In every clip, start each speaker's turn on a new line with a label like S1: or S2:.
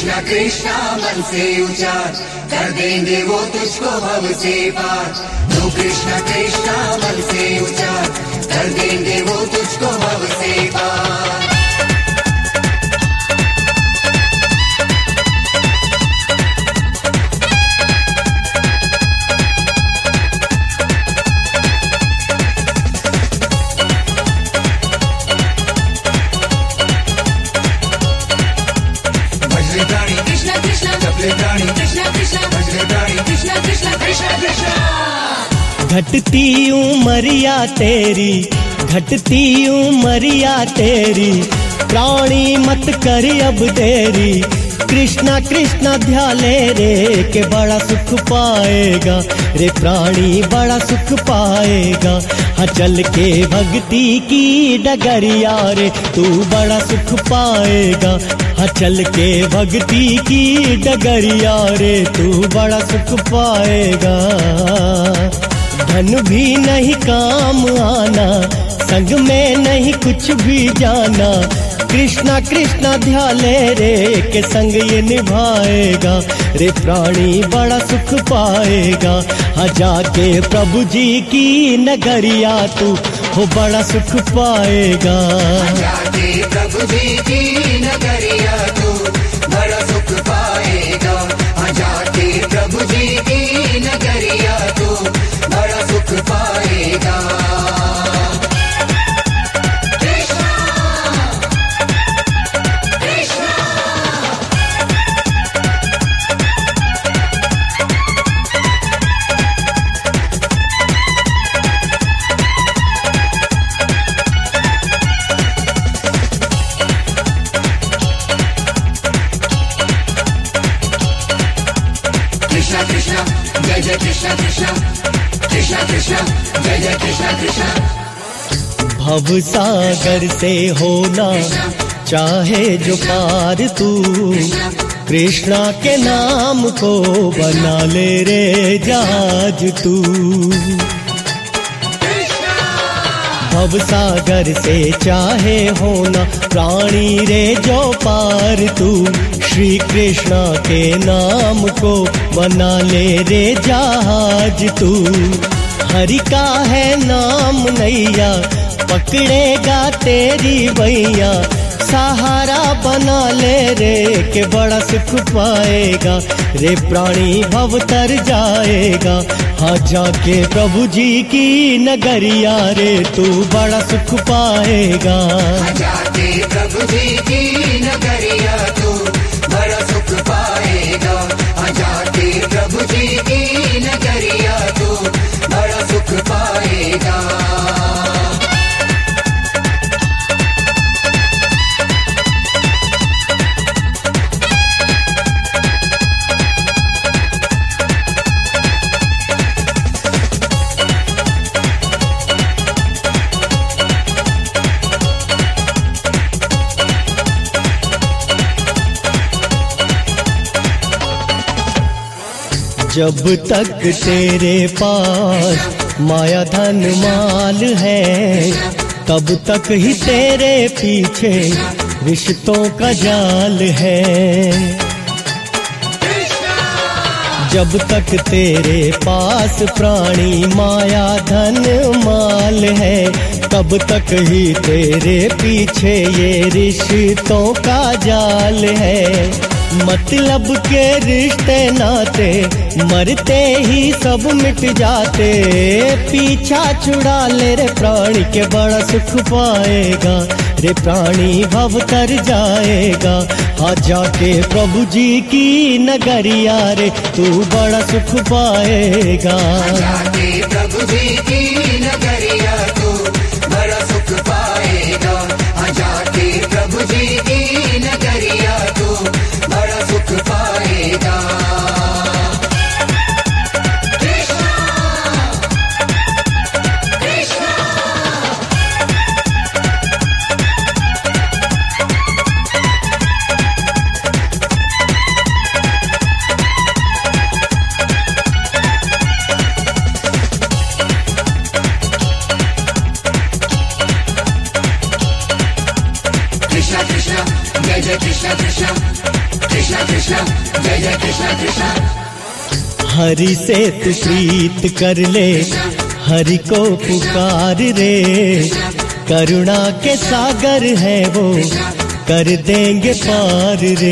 S1: कृष्णा कृष्णा मन से उचार, कर देंगे वो तुझको भव से पार। तू कृष्णा कृष्णा मन से उचार, कर देंगे वो तुझको भव से पार।
S2: घटती उमरिया तेरी, घटती उमरिया तेरी, प्राणी मत कर अब देरी। कृष्णा कृष्णा ध्याले रे के बड़ा सुख पाएगा रे, प्राणी बड़ा सुख पाएगा। हाँ चल के भक्ति की डगरिया रे, तू बड़ा सुख पाएगा। हाँ चल के भक्ति की डगरिया रे, तू बड़ा सुख पाएगा। धन भी नहीं काम आना, संग में नहीं कुछ भी जाना। कृष्णा कृष्णा ध्याले रे के संग ये निभाएगा रे, प्राणी बड़ा सुख पाएगा। हाँ जाके प्रभु जी की नगरिया तू हो बड़ा सुख पाएगा।
S1: जाके प्रभु जी की नगरिया तू बड़ा सुख पाएगा। हाँ जाके प्रभु जी की नगरिया तू बड़ा सुख पाएगा। कृष्णा कृष्णा जय जय कृष्णा कृष्णा, कृष्णा कृष्णा जय जय कृष्णा कृष्णा।
S2: भव सागर से होना चाहे जो पार तू, कृष्णा के नाम को बना ले रे जहाज तू। भव सागर से चाहे होना प्राणी रे जो पार तू, श्री कृष्णा के नाम को बना ले रे जहाज तू। हरि का है नाम नैया, पकड़ेगा तेरी भैया। सहारा बना ले रे के बड़ा सुख पाएगा रे, प्राणी भव तर जाएगा। हाँ जाके प्रभु जी की नगरिया रे, तू बड़ा सुख पाएगा।
S1: जाके प्रभु जी की नगरिया तू बड़ा सुख पाएगा। हाँ जाके प्रभु जी की नगरिया तू बड़ा सुख पाएगा।
S2: जब तक तेरे पास माया धन माल है, तब तक ही तेरे पीछे रिश्तों का जाल है। जब तक तेरे पास प्राणी माया धन माल है, तब तक ही तेरे पीछे ये रिश्तों का जाल है। मतलब के रिश्ते नाते मरते ही सब मिट जाते, पीछा छुड़ा ले रे प्राणी के बड़ा सुख पाएगा रे, प्राणी भव तर जाएगा। हाँ जाके प्रभु जी की नगरिया रे, तू बड़ा सुख पाएगा।
S1: जाके प्रभु जी की नगरिया तू बड़ा सुख पाएगा। हाँ जाके प्रभु जी की नगरिया तू बड़ा सुख पाएगा। कृष्णा कृष्णा जय जय कृष्णा कृष्णा, कृष्णा कृष्णा कृष्णा जय जय कृष्णा कृष्णा।
S2: हरि से तू प्रीत कर ले, हरि को पुकार रे, करुणा के सागर है वो, कर देंगे पार रे।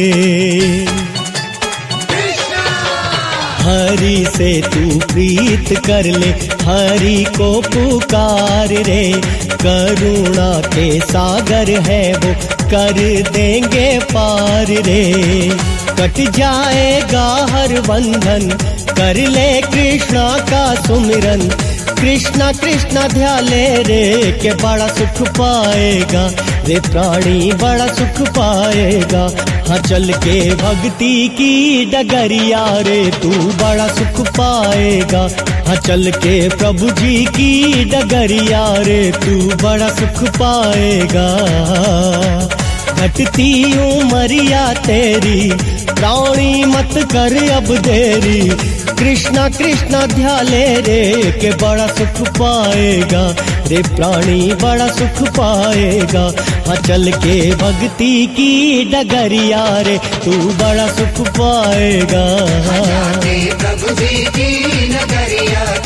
S2: हरि से तू प्रीत कर ले, हरि को पुकार रे, करुणा के सागर है वो, कर देंगे पार रे। कट जाएगा हर बंधन, कर ले कृष्णा का सुमिरन, कृष्णा कृष्णा ध्याले रे, के बड़ा सुख पाएगा रे प्राणी, बड़ा सुख पाएगा। हाँ चल के भक्ति की डगरिया रे, तू बड़ा सुख पाएगा। हाँ चल के प्रभु जी की डगरिया रे, तू बड़ा सुख पाएगा। घटती उमरिया तेरी, प्राणी मत कर अब देरी, कृष्णा कृष्णा ध्याले रे, के बड़ा सुख पाएगा रे प्राणी, बड़ा सुख पाएगा। हाँ चल के भक्ति की डगरिया रे, तू बड़ा सुख पाएगा।
S1: प्रभु जी की नगरिया